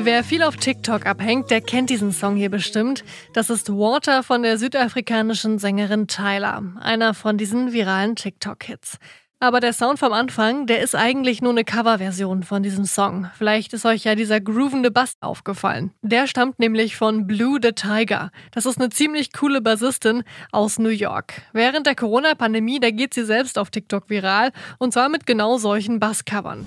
Wer viel auf TikTok abhängt, der kennt diesen Song hier bestimmt. Das ist Water von der südafrikanischen Sängerin Tyla, einer von diesen viralen TikTok-Hits. Aber der Sound vom Anfang, der ist eigentlich nur eine Coverversion von diesem Song. Vielleicht ist euch ja dieser groovende Bass aufgefallen. Der stammt nämlich von Blue the Tiger. Das ist eine ziemlich coole Bassistin aus New York. Während der Corona-Pandemie, da geht sie selbst auf TikTok viral und zwar mit genau solchen Basscovern.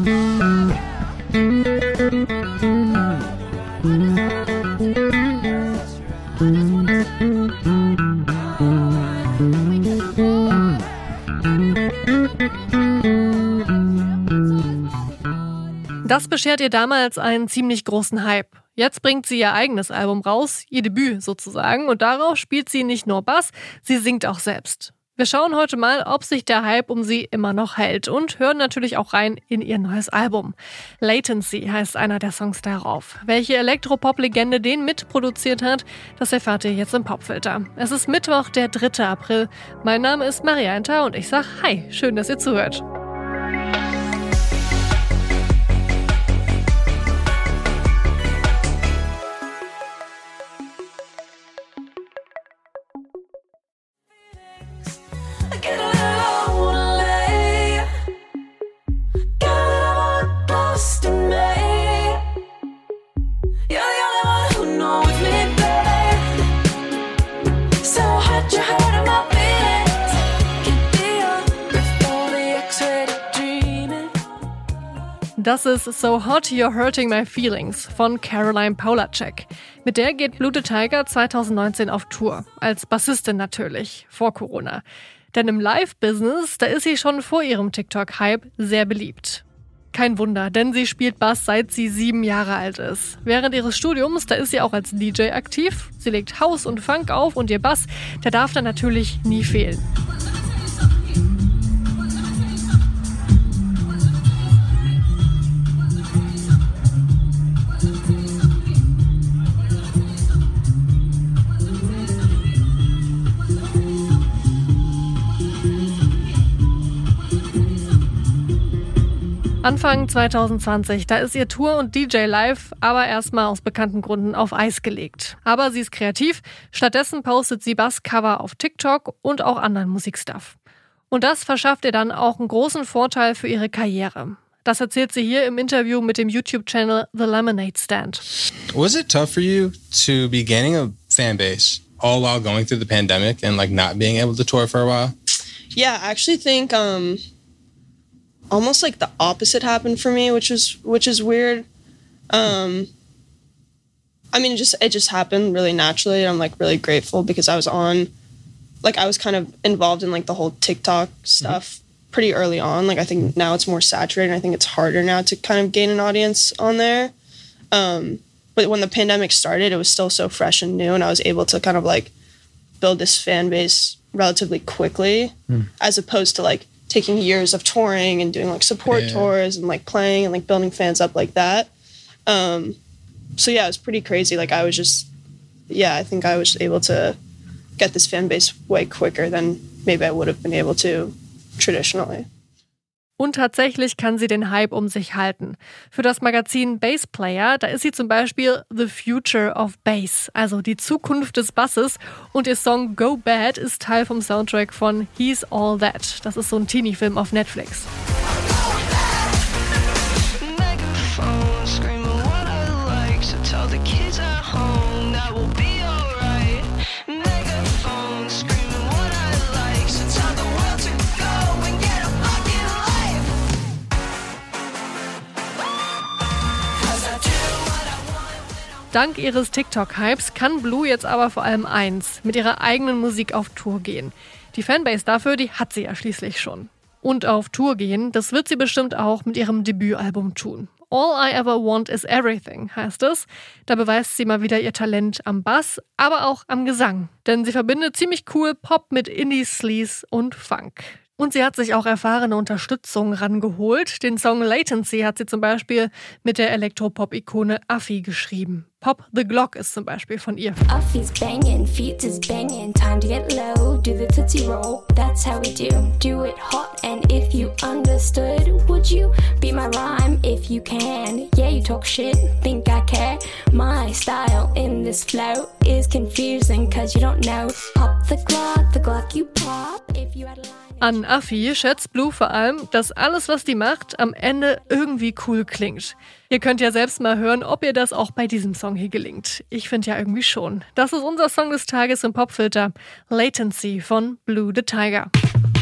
Das beschert ihr damals einen ziemlich großen Hype. Jetzt bringt sie ihr eigenes Album raus, ihr Debüt sozusagen, und darauf spielt sie nicht nur Bass, sie singt auch selbst. Wir schauen heute mal, ob sich der Hype um sie immer noch hält und hören natürlich auch rein in ihr neues Album. Latency heißt einer der Songs darauf. Welche Elektropop-Legende den mitproduziert hat, das erfahrt ihr jetzt im Popfilter. Es ist Mittwoch, der 3. April. Mein Name ist Marianta und ich sag Hi, schön, dass ihr zuhört. Das ist So Hot You're Hurting My Feelings von Caroline Polachek. Mit der geht Blue the Tiger 2019 auf Tour. Als Bassistin natürlich, vor Corona. Denn im Live-Business, da ist sie schon vor ihrem TikTok-Hype sehr beliebt. Kein Wunder, denn sie spielt Bass seit sie 7 Jahre alt ist. Während ihres Studiums, da ist sie auch als DJ aktiv. Sie legt House und Funk auf und ihr Bass, der darf dann natürlich nie fehlen. Anfang 2020, da ist ihr Tour- und DJ-Live aber erstmal aus bekannten Gründen auf Eis gelegt. Aber sie ist kreativ, stattdessen postet sie Basscover auf TikTok und auch anderen Musikstuff. Und das verschafft ihr dann auch einen großen Vorteil für ihre Karriere. Das erzählt sie hier im Interview mit dem YouTube-Channel The Lemonade Stand. Was it tough for you to be gaining a fan base all while going through the pandemic and not being able to tour for a while? Yeah, I actually think almost like the opposite happened for me, which is weird. I mean, it just happened really naturally. I'm really grateful because I was kind of involved in the whole TikTok stuff pretty early on. I think now it's more saturated. I think it's harder now to kind of gain an audience on there. But when the pandemic started, it was still so fresh and new, and I was able to kind of build this fan base relatively quickly, as opposed to taking years of touring and doing support tours and playing and building fans up like that. So yeah, it was pretty crazy. I think I was able to get this fan base way quicker than maybe I would have been able to traditionally. Und tatsächlich kann sie den Hype um sich halten. Für das Magazin Bass Player, da ist sie zum Beispiel The Future of Bass, also die Zukunft des Basses. Und ihr Song Go Bad ist Teil vom Soundtrack von He's All That. Das ist so ein Teenie-Film auf Netflix. Dank ihres TikTok-Hypes kann Blue jetzt aber vor allem eins, mit ihrer eigenen Musik auf Tour gehen. Die Fanbase dafür, die hat sie ja schließlich schon. Und auf Tour gehen, das wird sie bestimmt auch mit ihrem Debütalbum tun. All I Ever Want Is Everything heißt es. Da beweist sie mal wieder ihr Talent am Bass, aber auch am Gesang. Denn sie verbindet ziemlich cool Pop mit Indie, Sleaze und Funk. Und sie hat sich auch erfahrene Unterstützung rangeholt. Den Song Latency hat sie zum Beispiel mit der Elektropop-Ikone Affi geschrieben. Pop the Glock ist zum Beispiel von ihr. Affi's banging, feet is banging, time to get low, do the tootsie roll, that's how we do it hot, and if you understood, would you be my rhyme if you can? Yeah, you talk shit, think I care, my style in this flow is confusing cause you don't know. Pop the Glock you pop, if you had a line. An Affi schätzt Blue vor allem, dass alles, was die macht, am Ende irgendwie cool klingt. Ihr könnt ja selbst mal hören, ob ihr das auch bei diesem Song hier gelingt. Ich finde ja irgendwie schon. Das ist unser Song des Tages im Popfilter. Latency von Blue the Tiger.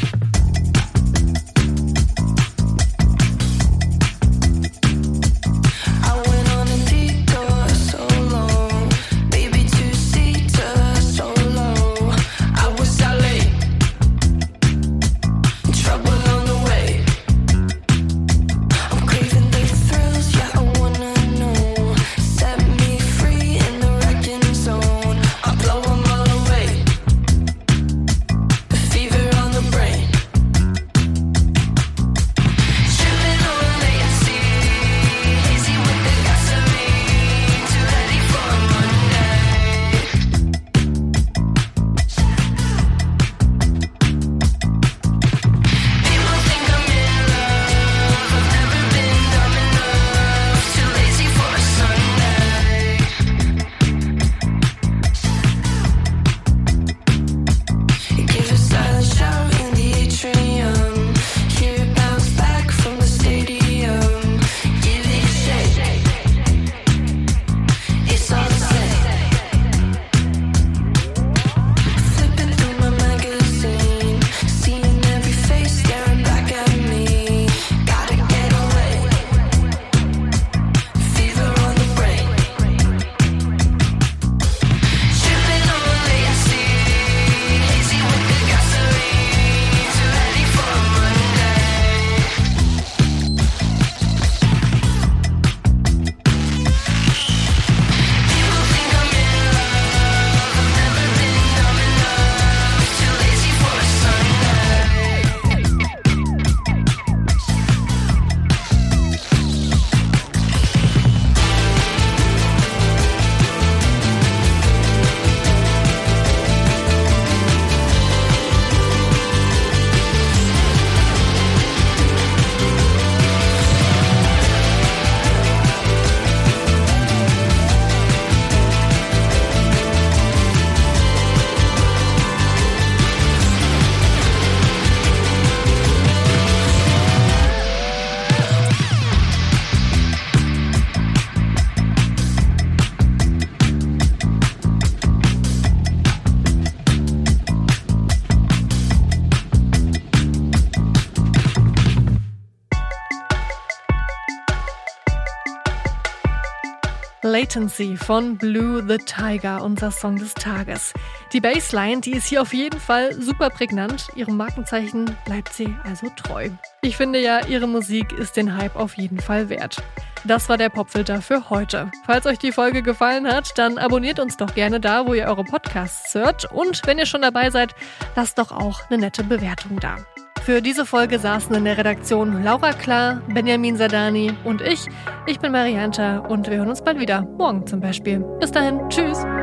Latency von Blue the Tiger, unser Song des Tages. Die Bassline, die ist hier auf jeden Fall super prägnant. Ihrem Markenzeichen bleibt sie also treu. Ich finde ja, ihre Musik ist den Hype auf jeden Fall wert. Das war der Popfilter für heute. Falls euch die Folge gefallen hat, dann abonniert uns doch gerne da, wo ihr eure Podcasts hört. Und wenn ihr schon dabei seid, lasst doch auch eine nette Bewertung da. Für diese Folge saßen in der Redaktion Laura Klar, Benjamin Sadani und ich. Ich bin Marianta und wir hören uns bald wieder. Morgen zum Beispiel. Bis dahin, tschüss.